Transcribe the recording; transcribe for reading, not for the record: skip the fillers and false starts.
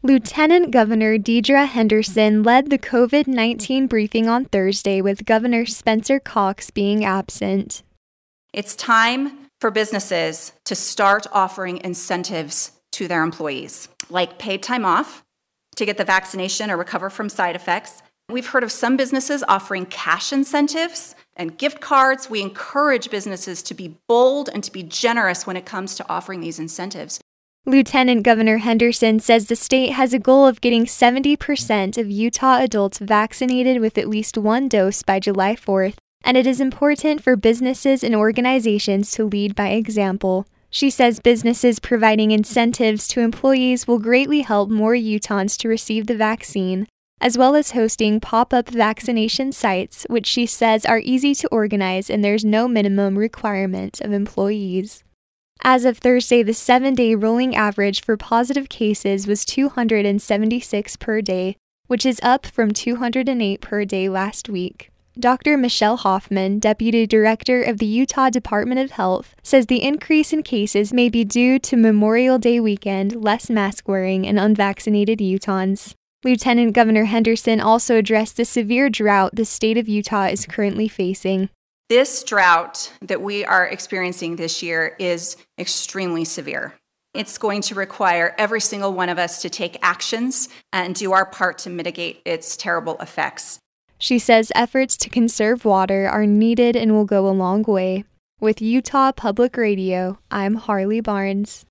Lieutenant Governor Deidre Henderson led the COVID-19 briefing on Thursday, with Governor Spencer Cox being absent. It's time for businesses to start offering incentives to their employees, like paid time off to get the vaccination or recover from side effects. We've heard of some businesses offering cash incentives and gift cards. We encourage businesses to be bold and to be generous when it comes to offering these incentives. Lieutenant Governor Henderson says the state has a goal of getting 70% of Utah adults vaccinated with at least one dose by July 4th, and it is important for businesses and organizations to lead by example. She says businesses providing incentives to employees will greatly help more Utahns to receive the vaccine, as well as hosting pop-up vaccination sites, which she says are easy to organize and there's no minimum requirement of employees. As of Thursday, the 7-day rolling average for positive cases was 276 per day, which is up from 208 per day last week. Dr. Michelle Hoffman, Deputy Director of the Utah Department of Health, says the increase in cases may be due to Memorial Day weekend, less mask wearing, and unvaccinated Utahns. Lieutenant Governor Henderson also addressed the severe drought the state of Utah is currently facing. This drought that we are experiencing this year is extremely severe. It's going to require every single one of us to take actions and do our part to mitigate its terrible effects. She says efforts to conserve water are needed and will go a long way. With Utah Public Radio, I'm Harley Barnes.